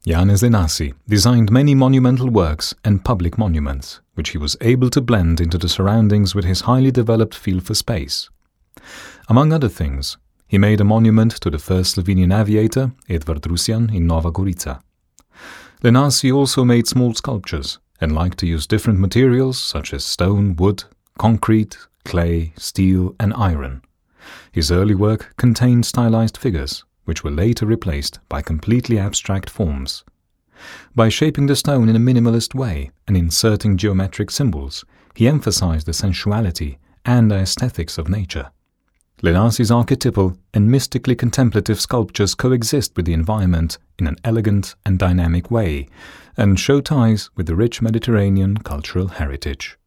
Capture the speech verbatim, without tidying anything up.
Janez Lenasi designed many monumental works and public monuments, which he was able to blend into the surroundings with his highly developed feel for space. Among other things, he made a monument to the first Slovenian aviator, Edvard Rusjan, in Nova Gorica. Lenasi also made small sculptures and liked to use different materials such as stone, wood, concrete, clay, steel, and iron. His early work contained stylized figures, which were later replaced by completely abstract forms. By shaping the stone in a minimalist way and inserting geometric symbols, he emphasized the sensuality and the aesthetics of nature. Lenasi's archetypal and mystically contemplative sculptures coexist with the environment in an elegant and dynamic way, and show ties with the rich Mediterranean cultural heritage.